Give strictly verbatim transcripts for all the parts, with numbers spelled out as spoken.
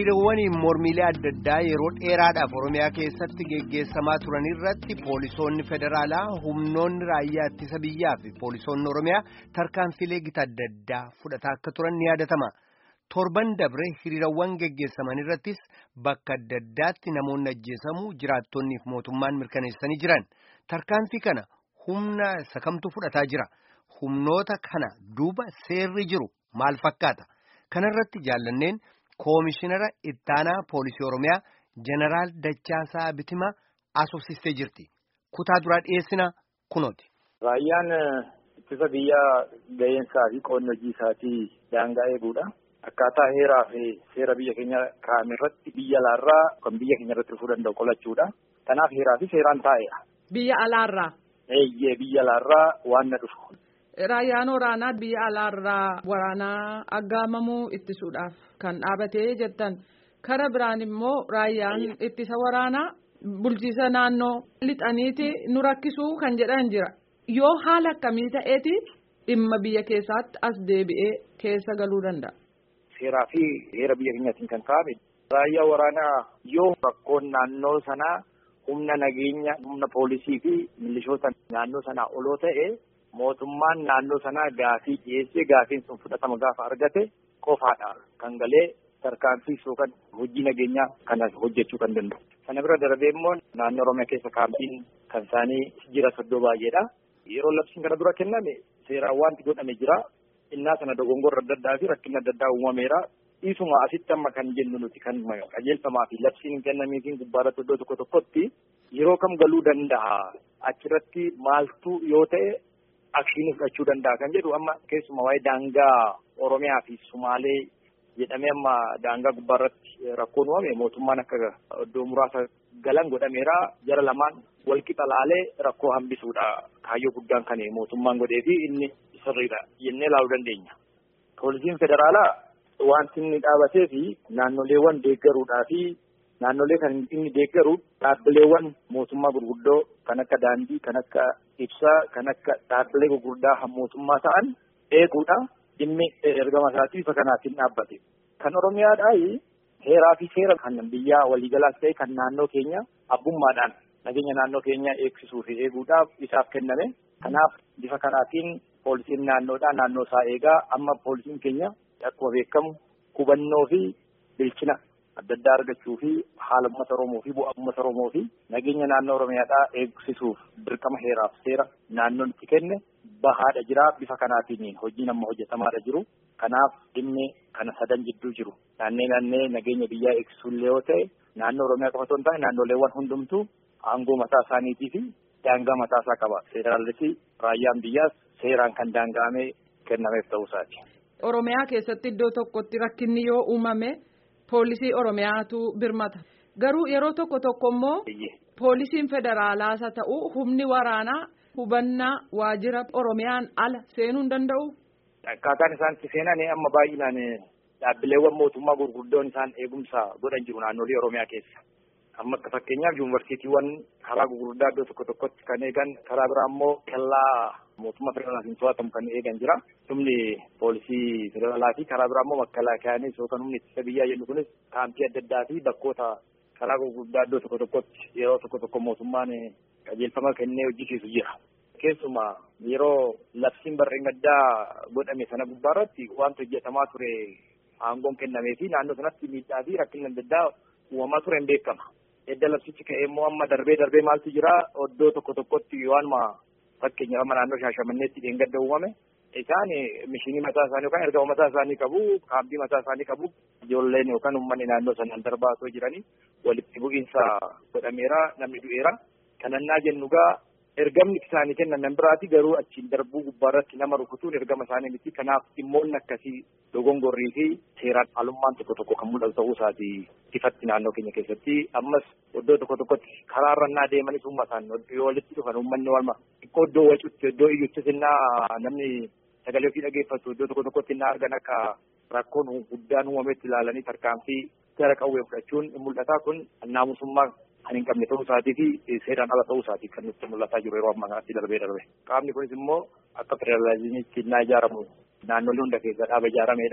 hiriirawwan mormiilee adda addaa yeroo dheeraadhaaf Oromiyaa keessatti geggeessamaa turan irratti poolisoonni federaalaa humnoonni raayyaa ittisa biyyaa fi poolisoonni Oromiyaa tarkaanfilee gita adda addaa fudhataa akka turan ni yaadatama. Torban dabre hiriirawwan geggeessaman irrattis bakka adda addaatti namoonni ajjeesamuu jiraattonnii fi mootummaan mirkaneessanii jiran. Tarkaanfii kana humna sakamtu fudhataa jira. Humnoota kana duuba seerri jiru maal fakkaata? Kanarratti jaallanneen Koomishinara Ittaanaa Poolisii Oromiyaa Jeneraal Dachaasaa Bitimaa asoosistee jirti. Kutaa duraa dhiyeessina kunooti. Raayyaan ittisa biyyaa ga'eensaa fi qoonni hojii isaatii daangaa eeguudha. Akkaataa heeraa fi seera biyya keenya kaa'ame irratti biyya alaarraa kan biyya keenya irratti dhufuu danda'u qolachuudha. Kanaaf heeraa fi seeraan taa'eera. Biyya alaarraa? Eeyyee biyya alaarraa waan na dhufu. Raayyaan waraanaa biyya alaarraa waraanaa aggaamamuu ittisuudhaaf kan dhaabatee jettan kara biraan immoo raayyaan ittisa waraanaa bulchiisa naannoo lixaniiti nu rakkisuu kan jedhan jira. Yoo haala akkamii ta'eeti dhimma biyya keessaatti as deebi'ee keessa galuu danda'a? Seeraa fi heera biyya keenyaatiin kan kaa'ame raayyaa waraanaa yoo rakkoon naannoo sanaa humna nageenya humna poolisii fi milishoota naannoo sanaa oloo ta'e. Mootummaan naannoo sanaa gaafii dhiyeessee gaafiin sun fudhatama gaafa argate qofaadha kan galee tarkaanfii yookaan hojii nageenyaa kana hojjechuu kan danda'u. Sana bira darbee immoo naannoo Oromiyaa keessa kaampiin kan isaanii jira soddoo baay'eedha. Yeroo labsiin kana dura kenname seeraan wanti godhame jira. Innaa sana dogongorra adda addaa fi rakkina adda addaa uumameera. Dhiisuma asitti amma kan jennu nuti kan qajeelfamaa fi labsiin kennameefiin gubbaarratti iddoo tokko tokkotti yeroo kam galuu danda'a. Achirratti maaltu yoo ta'e. Akshiinii fudhachuu danda'a kan jedhu amma keessumaa waa'ee daangaa Oromiyaa fi Sumaalee jedhamee amma daangaa gubbaarratti rakkoon uumame mootummaan akka iddoo muraasa galan godhameera jara lamaan wal qixa laalee rakkoo hambisuudha kaayyoo guddaan kan mootummaan godhee fi inni sirriidha jennee ilaaluu dandeenya. Poolisiin federaalaa wanti inni dhaabatee fi naannoleewwan deeggaruudhaa fi naannolee kan inni deeggaru dhaabbileewwan mootummaa gurguddoo kan akka daandii kan akka ibsaa kan akka dhaabbilee gurguddaa mootummaa ta'an eeguudha dhimmi ergama isaatii bifa kanaatiin dhaabbate. Kan Oromiyaadhaa heeraa fi seera kan biyyaa waliigalaas ta'e kan naannoo keenya abbummaadhaan nageenya naannoo keenya eegsisuu fi eeguudhaaf isaaf kenname. Kanaaf bifa kanaatiin poolisiin naannoodhaa naannoo isaa eegaa amma poolisiin keenya akkuma beekamu hubannoo fi bilchina adda addaa argachuu fi haala uummata Oromoo fi bu'aa uummata Oromoo fi nageenya naannoo Oromiyaadhaa eegsisuuf dirqama heeraaf seera naannoon itti kenne bahaadha jira bifa kanaatiin hojiin amma hojjetamaadha jiru. Kanaaf dhimmi kana sadan jidduu jiru. Naannee naannee nageenya biyyaa eegsisuullee yoo ta'e naannoo Oromiyaa qofa osoo hin taane naannoleewwan hundumtuu aangoo mataa isaaniitii fi daangaa mataa isaa qaba. Federaalisi raayyaan biyyaas seeraan kan daanga'amee kennameef ta'uu isaati. Oromiyaa keessatti iddoo tokkotti rakkinni yoo uumame. Poolisii Oromiyaatu birmata. Garuu yeroo tokko tokko immoo poolisiin federaalaas haa ta'u humni waraanaa hubannaa waajjira Oromiyaan ala seenuu hin danda'u. Akkaataan isaan itti seenan amma baay'inaan dhaabbileewwan mootummaa gurguddoon isaan eegumsa godhan jiru naannolee Oromiyaa keessa. Amma akka fakkeenyaaf yuunivarsiitiiwwan karaa gurguddaa iddoo tokko tokkotti kan eegan karaa biraa immoo kellaa mootummaa federaalaatiin to'atamu kan eegan jira. Humni poolisii federaalaa fi karaa biraa immoo makkalakaanis yookaan humni ittisa biyyaa jennu kunis kaampii adda addaa fi bakkoota karaa gurguddaa iddoo tokko tokkotti yeroo tokko tokko mootummaan qajeelfama kennee hojjechiisu jira. Keessumaa yeroo labsiin barreen gaddaa godhame sana gubbaarratti wanti hojjetamaa ture aangoon kennamee fi naannoo sanatti miidhaa fi rakkinni adda addaa uumamaa ture hin beekama. Edda labsichi ka'ee immoo amma darbee darbee maaltu jira iddoo tokko tokkotti waanuma fakkeenyaaf amma naannoo Shaashamanneetti dheengadda uumame isaan mishinii mataa isaanii yookaan ergama mataa isaanii qabu kaampii mataa isaanii qabu ijoolleen yookaan uummanni naannoo sanaan darbaa osoo jiranii walitti bu'iinsa godhameera namni du'eera. Kanannaa jennu gaa ergamni isaanii kennan nan biraati garuu achiin darbuu gubbaarratti nama rukutuun ergama isaanii miti. Kanaaf dhimmoonni akkasii dogongorrii fi seeraan alummaan tokko tokko kan mul'atu ta'uu isaati ifatti naannoo keenya keessatti. Ammas iddoo tokko tokkotti karaa irrannaa deemanis uummataan yoo walitti dhufan uummanni walma xiqqoo iddoo wacuutti iddoo iyyuutti sinnaa namni sagalee ofii dhageeffatu iddoo tokko tokkotti innaa argan akka rakkoon guddaan uumametti ilaalanii tarkaanfii gara qawwee fudhachuun mul'ata. Kun naamusummaa kan hin qabne ta'uu isaatii fi seeraan ala ta'uu isaatii kan nutti mul'ataa jiru yeroo ammaa kanatti darbee darbe. Qaamni kunis immoo akka federaalizimiitti innaa ijaaramu naannolee hunda keessa dhaaba ijaarameedha.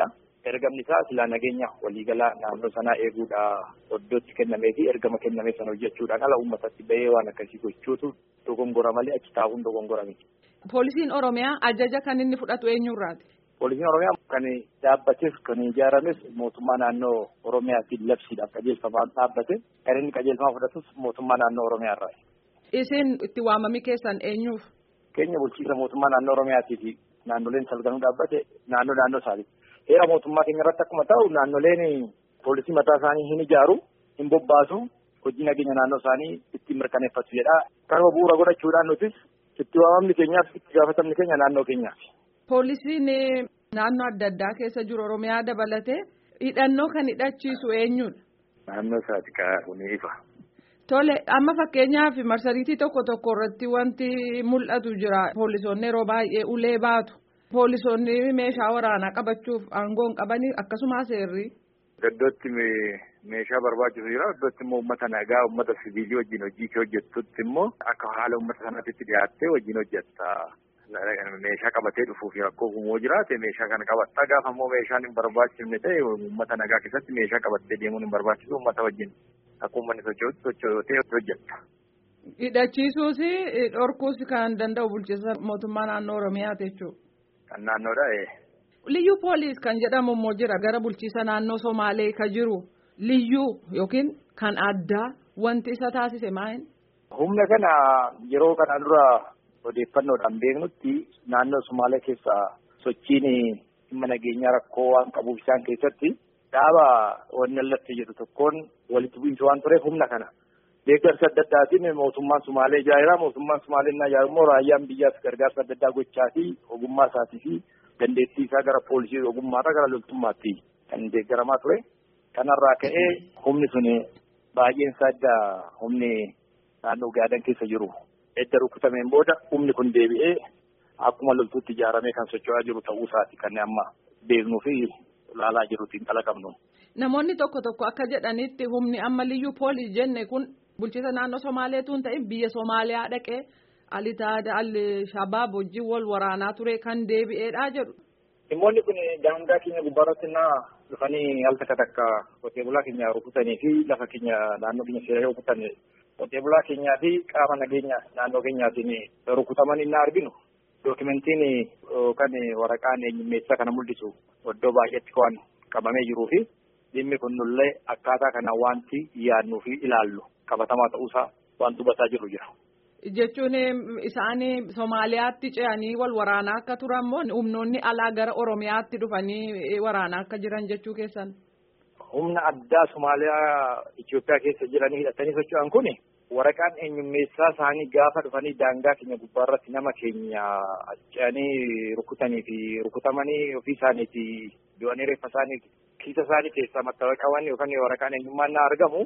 ergamni isaa silaa nageenya waliigalaa naannoo sanaa eeguudha iddootti kennamee fi ergama kennamee sana hojjechuudhaan ala uummatatti bahee waan akkasii gochuutu dogongora malee achi taa'uun dogongora miti. Poolisiin Oromiyaa ajaja kan inni fudhatu eenyurraati? Poolisiin Oromiyaa kan dhaabbateef kan ijaarames mootummaa naannoo Oromiyaatiin labsiidhaaf qajeelfamaan dhaabbate kan inni qajeelfamaa fudhatus mootummaa naannoo Oromiyaarraa. Isin itti waamamii keessan eenyuuf? Keenya bulchiinsa mootummaa naannoo Oromiyaatii fi naannoleen salganuu dhaabbate naannoo naannoo isaati. Heera mootummaa keenya irratti akkuma ta'u naannoleen poolisii mataa isaanii hin ijaaru, hin bobbaasu, hojii nageenya naannoo isaanii ittiin mirkaneeffatu jedha. Kanuma bu'uura godhachuudhaan nutis itti waamamni keenyaaf itti gaafatamni keenya naannoo keenyaaf. Poolisiin naannoo adda addaa keessa jiru Oromiyaa dabalatee hidhannoo kan hidhachiisu eenyudha? Naannoo isaati kaa'uun ifa. Tole amma fakkeenyaaf marsariitii tokko tokko irratti wanti mul'atu jira. Poolisoonni yeroo baay'ee ulee baatu. Poolisoonni meeshaa waraanaa qabachuuf aangoo hin qabanii akkasumas seerri. Iddootti meeshaa barbaachisu jira. Iddootti immoo uummata nagaa, uummata siviilii wajjin hojii kee hojjettutti immoo akka haala uummata sanaatti dhiyaattee wajjin hojjetta. Meeshaa qabatee dhufuuf rakkoo uumuu jiraate meeshaa kana qabatta. Gaafa immoo meeshaan hin barbaachifne ta'e uummata nagaa keessatti meeshaa qabattee deemuun hin barbaachisu uummata wajjin akka uummanni socho'utti socho'otee hojjetta. Hidhachiisuus dhorkuus kan danda'u bulchiinsa mootummaa naannoo Oromiyaati jechuudha. Kan naannoodha. Liyyuu poolis kan jedhamu immoo jira gara bulchiinsa naannoo Somaalee kan jiru liyyuu yookiin kan addaa wanti isa taasise maal? Humna kana yeroo kana dura odeeffannoodhaan beeknutti naannoo Somaalee keessa sochiin dhimma nageenyaa rakkoo waan qabuuf isaan keessatti dhaaba wanni allatti jedhu tokkoon walitti bu'iinsa waan tureef humna kana deeggarsa adda addaatiin mootummaan Somaalee ijaaraa mootummaan Somaalee na ijaaru immoo raayyaan biyyaas gargaarsa adda addaa gochaa fi ogummaa isaatii fi dandeettii isaa gara poolisii ogummaarraa gara loltummaatti kan deeggaramaa ture. Kanarraa ka'ee humni sun baay'een isaa adda humni naannoo Gaadan keessa jiru. Edda rukutameen booda humni kun deebi'ee akkuma loltuutti ijaaramee kan socho'aa jiru ta'uu isaati kan amma beeknuu fi ilaalaa jiruutiin qalaqabnu. Namoonni tokko tokko akka jedhanitti humni amma liyyuu poolis jenne kun bulchiinsa naannoo Somaaleetu hin ta'in biyya Somaaliyaa dhaqee alitaada al-shabaab wajjin wal waraanaa ture kan deebi'eedhaa jedhu. Dhimmoonni kun daangaa keenya gubbaarratti naa dhufanii al takka takka qotee bulaa keenya rukutanii fi lafa keenya naannoo keenya seeree rukutan qotee bulaa keenyaa fi qaama nageenya naannoo keenyaatiin rukutaman inni arginu. Dookimentiin kan waraqaan eenyummeessaa kana mul'isu iddoo baay'eetti waan qabamee jiruu fi dhimmi kun nullee akkaataa kana wanti yaadnuu fi ilaallu qabatamaa ta'uusaa waan dubataa jiru jira. Jechuun isaan Somaaliyaatti ce'anii wal waraanaa akka turan moo humnoonni alaa gara Oromiyaatti dhufanii waraanaa akka jiran jechuu keessan? Humna addaa Somaaliyaa Itoophiyaa keessa jiranii hidhatanii socho'an kun waraqaan eenyummeessaa isaanii gaafa dhufanii daangaa keenya gubbaarratti nama keenya ce'anii rukutanii fi rukutamanii ofii isaaniiti du'anii reeffa isaanii kiisa isaanii keessaa mattaawaqawwan yookaan waraqaan eenyummaan na argamu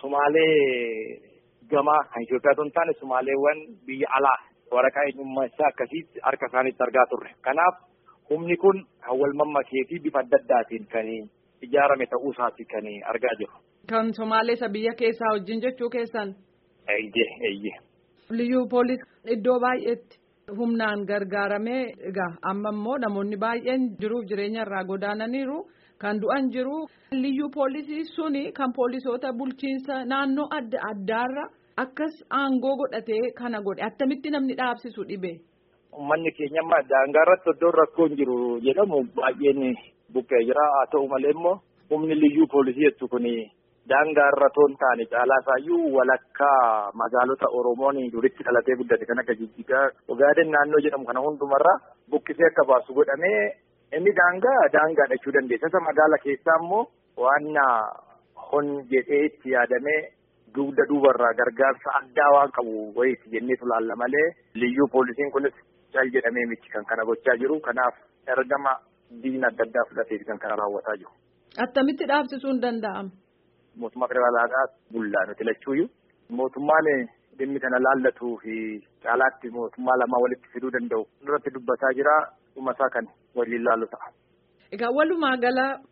Somaalee gamaa kan Itoophiyaa hin taane Somaaleewwan biyya alaa waraqaa eenyummeessaa akkasiitti harka isaaniitti argaa turre. Kanaaf humni kun wal mammakee fi bifa adda addaatiin kan ijaarame ta'uu isaati kan argaa jiru. Kan Somaalee isa biyya keessaa wajjin jechuu keessan? Eeyyee eeyyee. Liyyuu poolis iddoo baay'eetti humnaan gargaaramee egaa amma immoo namoonni baay'een jiruuf jireenya irraa godaananiiru kan du'an jiru. Liyyuu poolisii suni kan poolisoota bulchiinsa naannoo adda addaarra akkas aangoo godhatee kana godhe attamitti namni dhaabsisu dhibe. Uummanni keenya amma daangaa irratti iddoo rakkoon jiru jedhamu baay'een buqqee jira haa ta'u malee immoo humni liyyuu poolisii jettu kun daangaa irra toon taane caalaa isaayyuu walakkaa magaalota Oromoon duritti dhalatee guddate kan akka Jijjigaa Ogaaden naannoo jedhamu kana hundumarraa buqqisee akka baasu godhamee inni daangaa daangaa dhachuu dandeessa. Isa magaala keessaa immoo waan hon jedhee itti yaadamee dugda duubarraa gargaarsa addaa waan qabu wayiiti jenneetu laalla malee liyyuu poolisiin kunis cal jedhamee miti kan kana gochaa jiru. Kanaaf ergama diina adda addaa fudhateeti kan kana raawwataa jiru. Attamitti dhaabsisuun danda'ama? Mootummaa federaalaadhaa bullaa nuti lachuuyyuu mootummaan dhimmi kana laallatuu fi caalaatti mootummaa lamaa walitti fiduu danda'u irratti dubbataa jira. Dhuma isaa kan waliin laallu ta'a. Egaa walumaa gala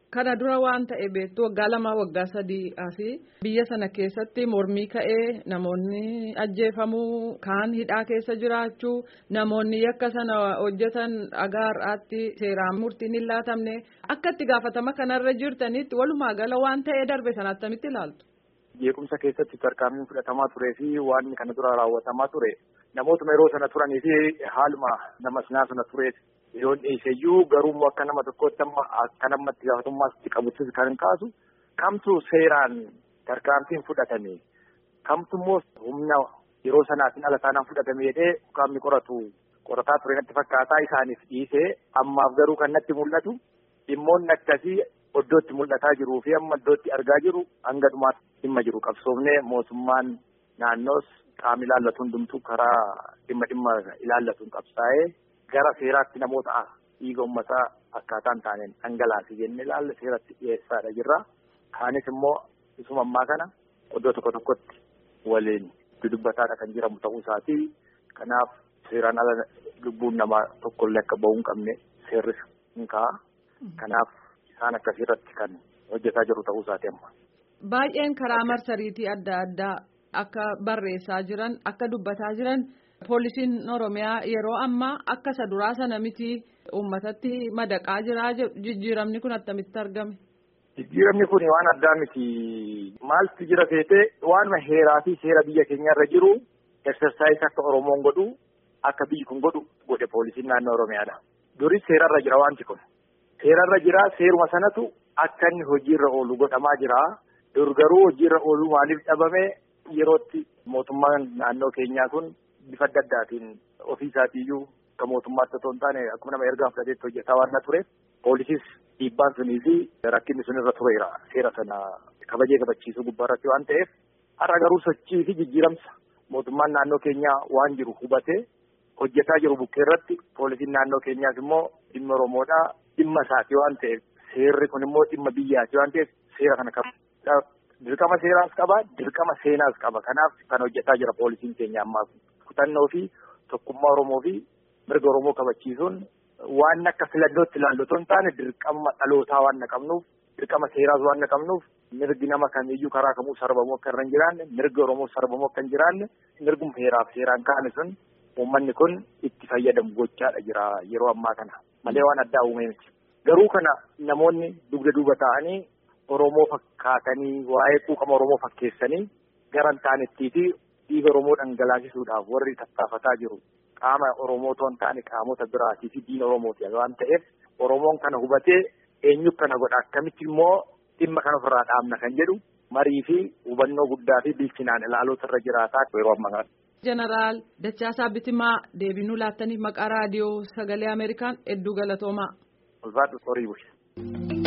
Kana dura waan ta'e beektu waggaa lama waggaa sadii asii biyya sana keessatti mormii ka'ee namoonni ajjeefamuu kaan hidhaa keessa jiraachuu namoonni yakka sana hojjetan dhagaa har'aatti seeraan murtiin hin laatamne akka itti gaafatama kanarra jirtanitti walumaa gala waan ta'ee darbe sana attamitti ilaaltu. Jeequmsa keessatti tarkaanfiin fudhatamaa turee fi waan kana dura raawwatamaa ture namootuma yeroo sana turanii fi haaluma nama sinaa sana ture. Yoon dhiiseyyuu garuu akka nama tokkotti amma akka namatti gaafatamummaatti qabutti kan kaasu kamtu seeraan tarkaanfiin fudhatame kamtu immoo humna yeroo sanaatiin ala taanaan fudhatame jedhee qaamni qoratu qorataa ture natti fakkaataa isaaniif dhiisee ammaaf garuu kan natti mul'atu dhimmoonni akkasii iddootti mul'ataa jiruu fi amma iddootti argaa jiru hanga dhumaatti dhimma jiru qabsoofnee mootummaan naannoos qaama ilaallatu hundumtuu karaa dhimma dhimma ilaallatuun qabsaa'ee. Gara seeraatti namoota dhiiga uummataa akkaataan taaneen dhangalaasii jennee ilaalle seeratti dhiyeessaadha jirra. Kaanis immoo isuma ammaa kana iddoo tokko tokkotti waliin dudubbataadha kan jiramu ta'uu isaati. Kanaaf seeraan ala lubbuun namaa tokkollee akka ba'uu hin qabne seerris hin ka'a. Kanaaf isaan akkasirratti kan hojjetaa jiru ta'uu isaati amma. Baay'een karaa marsariitii adda addaa akka barreessaa jiran akka dubbataa jiran. Poolisiin Oromiyaa yeroo ammaa akka isa duraa sana miti uummatatti madaqaa jira jijjiiramni kun attamitti argame? Jijjiiramni kun waan addaa miti. Maaltu jira seetee waanuma heeraa fi seera biyya keenya irra jiru exersaayis akka Oromoon godhu akka biyyi kun godhu godhe poolisiin naannoo Oromiyaadha. Duris seerarra jira wanti kun. Seerarra jira seeruma sanatu akka inni hojiirra oolu godhamaa jira. Dur garuu hojiirra ooluu maaliif dhabame yerootti mootummaan naannoo keenyaa kun. Bifa adda addaatiin ofii isaatiiyyuu kan mootummaatti otoo hin taane akkuma nama ergaa fudhateetti hojjetaa waan ture poolisiis dhiibbaan sunii fi rakkinni sunirra tureera seera sana kabajee kabachiisuu gubbaarratti waan ta'eef har'a garuu sochii fi jijjiiramsa mootummaan naannoo keenyaa waan jiru hubatee hojjetaa jiru bukkee irratti poolisiin naannoo keenyaas immoo dhimma Oromoodhaa dhimma isaati waan ta'eef seerri kun immoo dhimma biyyaati waan ta'eef seera kana qaba. Dirqama seeraas qaba dirqama seenaas qaba kanaaf kan hojjetaa jira poolisiin keenya ammaa kutannoo fi tokkummaa Oromoo fi mirga Oromoo kabachiisuun waan akka filannootti ilaallu otoo hin taane dirqama dhalootaa waan qabnuuf dirqama seeraas waan qabnuuf mirgi nama kamiiyyuu karaa kamuu sarbamuu akka irra hin jiraanne mirga Oromoo sarbamuu akka hin jiraanne mirguma heeraaf seeraan kaa'ame sun uummanni kun itti fayyadamu gochaadha jira yeroo ammaa kana malee waan addaa uumee miti. Garuu kana namoonni dugda duuba ta'anii Oromoo fakkaatanii waa'ee quuqama Oromoo fakkeessanii garan taanettii fi dhiiga Oromoo dhangalaasisuudhaaf warri tattaafataa jiru qaama Oromoo otoo hin taane qaamota biraatii fi diina Oromooti waan ta'eef Oromoon kana hubatee eenyu kana godha akkamitti immoo dhimma kana ofirraa dhaabna kan jedhu marii fi hubannoo guddaa fi bilchinaan ilaaluutu irra jiraataa yeroo ammaa kana. Jeneraal Dachaasaa Bitimaa deebinuu laattaniif maqaa raadiyoo sagalee Ameerikaan hedduu galatoomaa. Ulfaadhu horii bulche.